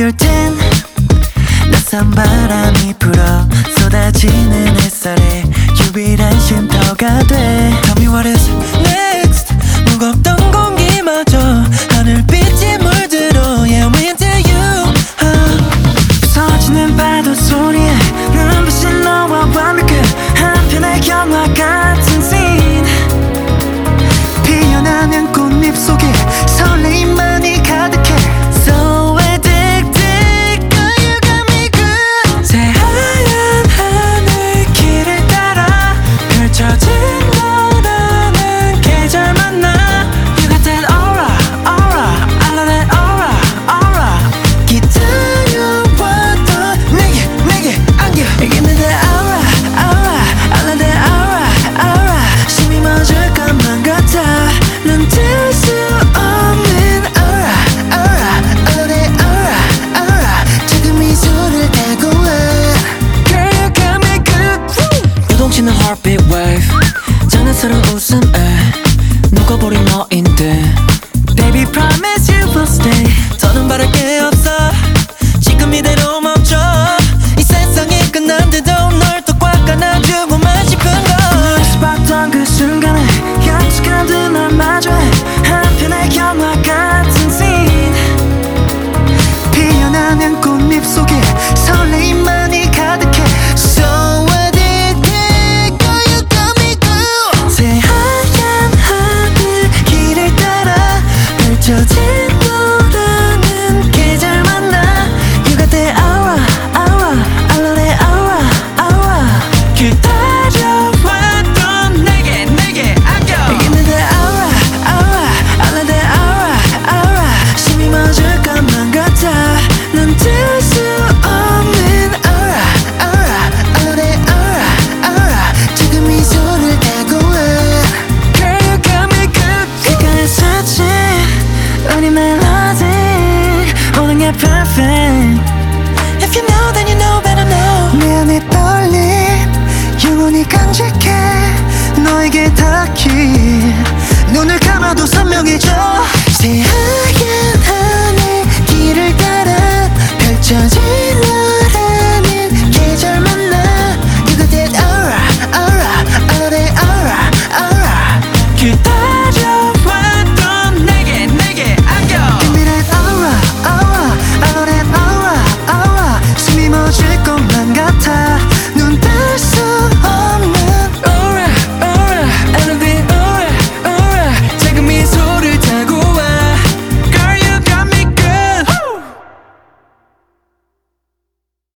You're 10 낯선 바람이 불어 쏟아지는 햇살에 유일한 쉼터가 돼 Tell me what is next 무겁던 공기마저 하늘빛이 물들어 Yeah I'm into you 부서지는 파도 소리에 눈부신 너와 완벽해 한편의 영화 같은 scene 피어나는 꽃잎 속에 설레임만이 가득해 So addicted girl you got me good 새하얀 하늘 길을 따라 펼쳐진 너라는 계절 만나 You got that aura aura I love that aura aura 기다려왔던 내게 안겨 Give me that aura aura I love that aura aura 심이 멎을 것만 같아 넌 들 수 없는 aura aura I love that aura aura 작은 미소를 타고 와 Girl you got me good 요동치는 heartbeat wave 장난스러운 웃음에 녹아버린 너인데 Baby promise you will stay 더는 바랄 게 없어 지금 이대로 멈춰 이 세상이 끝난데도 널 또 꽉 안아주고만 싶은 걸 눈에서 봤던 그 순간에 약속한 듯 널 마주해 한편의 영화 같은 scene 피어나는 꽃잎 속에 설레임만이 가득해 So addicted girl you got me good 새하얀 하늘 길을 따라 펼쳐진 너라는 계절 만나 You got that aura aura I love that aura aura 기다려왔던 내게 안겨 Give me that aura aura I love that aura aura 심이 멎을 것만 같아 넌 들 수 없는 aura aura I love that aura aura 작은 미소를 타고 와 Girl you got me good 귓가에 스친 우리 멜로디 모든 게 perfect If you know then you know better know 내 안에 떨림 영원히 간직해 너에게 닿기 눈을 감아도 선명해져 새하얀 하늘 길을 따라 펼쳐진